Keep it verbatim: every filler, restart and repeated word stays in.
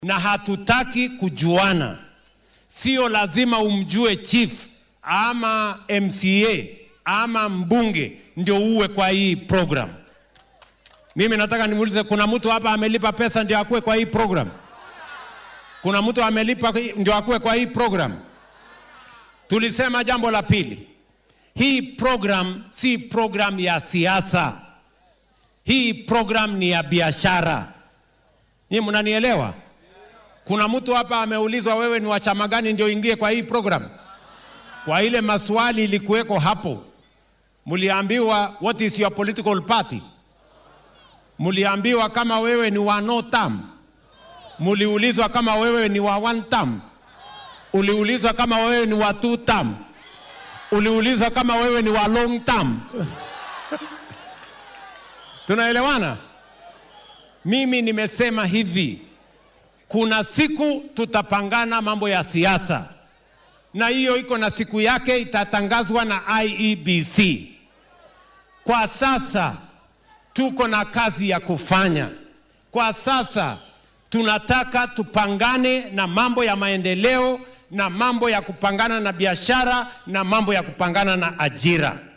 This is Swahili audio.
na hatutaki kujuana. Sio lazima umjue chief ama M C A ama mbunge ndio uwe kwa hii program. Mimi nataka nimuulize, kuna mtu hapa amelipa pesa ndio akue kwa hii program? Kuna mtu amelipa ndio akue kwa hii program? Tulisema jambo la pili, hii program si program ya siasa. Hii program ni ya biashara. Ni mnanielewa? Kuna mtu hapa ameulizwa wewe ni wa chama gani ndio ingie kwa hii program? Kwa ile maswali ilikuweko hapo, muliambiwa what is your political party? Muliambiwa kama wewe ni wa no term? Muliulizwa kama wewe ni wa one term? Uliulizwa kama wewe ni wa two term? Uliulizwa kama wewe ni wa long term? Tunaelewana? Mimi nimesema hivi, kuna siku tutapangana mambo ya siasa, na hiyo iko na siku yake, itatangazwa na I E B C. Kwa sasa tuko na kazi ya kufanya. Kwa sasa tunataka tupangane na mambo ya maendeleo, na mambo ya kupangana na biashara, na mambo ya kupangana na ajira.